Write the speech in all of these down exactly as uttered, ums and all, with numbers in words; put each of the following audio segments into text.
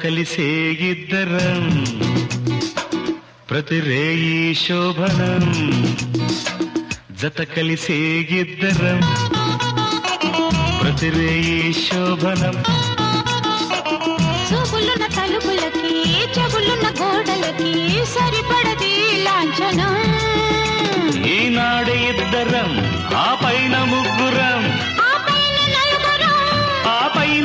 కలిసే ఇద్దరం ప్రతి రేయి శోభనం జత కలిసే ఇద్దరం ప్రతి రేయి శోభనం చూపులున్న తలుపులకి చెవులున్న గోడలకి సరిపడది లాంఛనం ఈనాడు ఇద్దరం ఆ పైన ముగ్గురం ఆ పైన నలుగురం ఆ పైన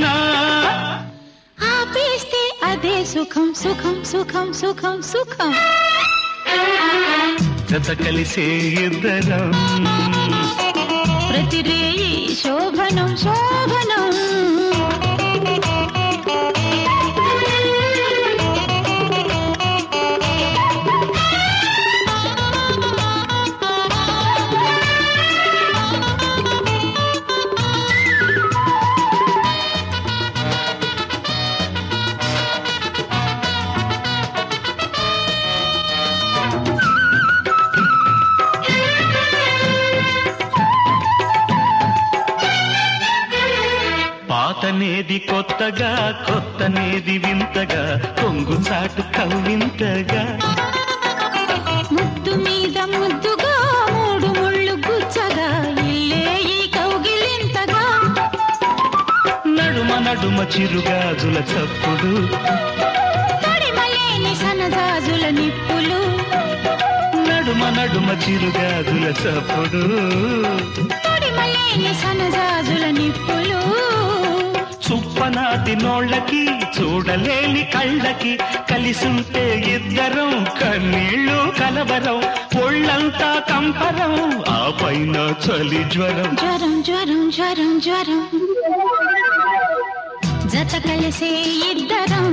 ఆపేస్తే అదే సుఖం సుఖం సుఖం సుఖం సుఖం జత కలిసే ఇద్దరం ప్రతి రేయి శోభనం శోభనం పాతనేది కొత్తగా కొత్తనేది వింతగా కొంగు చాటు కవ్వింతగా ముద్దు మీద ముద్దుగా మూడు ముళ్ళు గుచ్చగా ఇల్లే ఈ కౌగిలింతగా నడుమ నడుమ చిరుగాజుల చప్పుడు తడిమలేని సనజాజుల నిప్పులు నడుమ నడుమ చిరుగాజుల చప్పుడు తడిమలేని సనజాజుల నిప్పులు చుప్పనాటి నోళ్ళకి చూడలేని కళ్ళకి కలిసుంటే ఇద్దరం కన్నీళ్ళు కలవరం ఒళ్ళంతా కంపరం ఆ పైన చలి జ్వరం జ్వరం జ్వరం జ్వరం జ్వరం జత కలిసే ఇద్దరం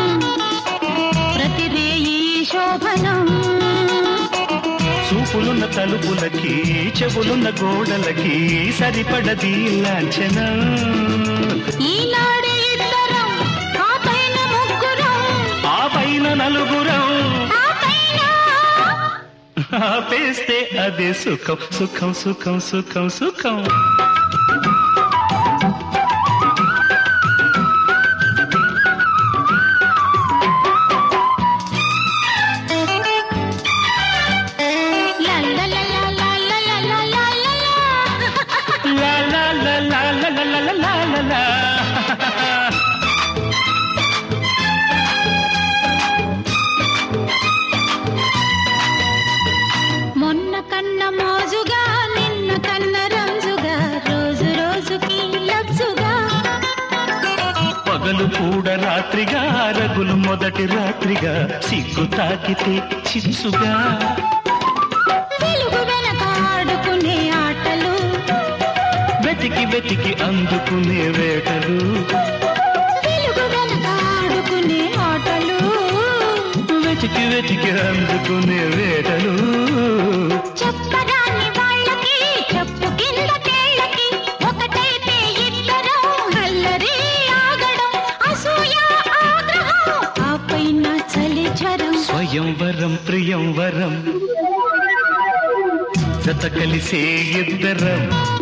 ప్రతి రేయి శోభనం చూపులున్న తలుపులకి చెవులున్న గోడలకి సరిపడది లాంఛనం ఈనాడు ఇద్దరం ఆ పైన ముగ్గురం ఆ పైన నలుగురం ఆ పైన ఆపేస్తే అదే సుఖం సుఖం సుఖం సుఖం సుఖం మొన్న కన్న మోజుగా నిన్న కన్న రంజుగా రోజు రోజుకి లబ్జుగా పగలు కూడా రాత్రిగా రగులు మొదటి రాత్రిగా సిగ్గు తాకితే చిచ్చుగా వెలుగు వెనక ఆడుకునే ఆటలు వెతికి వెతికి అందుకునే వేటలు వెలుగు వెనక ఆడుకునే ఆటలు వెతికి వెతికి అందుకునే వేటలు చెప్పరాని వాళ్ళకి చెప్పు కింద కేళ్ళకి ఒకటైతే ఇద్దరం అల్లరి ఆగడం అసూయ ఆగ్రహం ఆ పైన చలి జ్వరం స్వయంవరం ప్రియంవరం జత కలిసే ఇద్దరం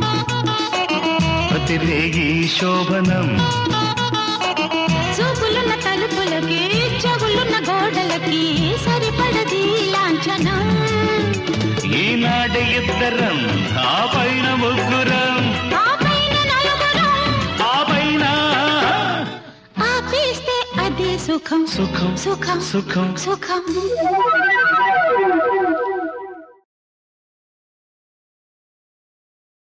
ప్రతి రేగి శోభనం చూపులున్న తలుపులకి చెవులున్న గోడలకి సరిపడది లాంఛనం ఈనాడు ఇద్దరం ఆ పైన ముగ్గురం ఆ పైన నలుగురం ఆ పైన ఆపేస్తే అదే సుఖం సుఖం సుఖం సుఖం సుఖం